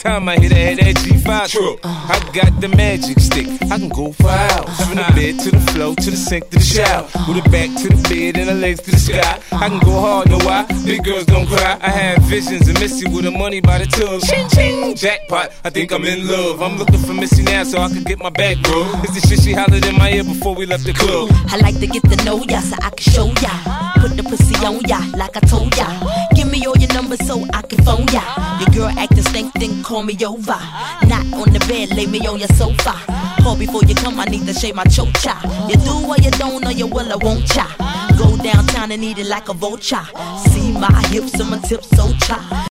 time I hit her head that G5 truck. I got the magic stick, I can go for hours. From the bed to the floor, to the sink, to the shower. With her back to the bed and her legs to the sky. I can go hard, know why? Big girls don't cry. I have visions of Missy with her money by the tub. Ching ching, jackpot, I think I'm in love. I'm looking for Missy now so I can get my back rubbed. It's the shit she hollered in my ear before we left the club. I like to get to know ya so I can show ya. Put the pussy on ya like I told ya. Give me all your numbers so I can phone ya. Your girl acting stink, then call me over. Not on the bed, lay me on your sofa. Call before you come, I need to shave my chocha. You do or you don't, or you will or won't ya. Go downtown and eat it like a vulture. See my hips and my tips so cha.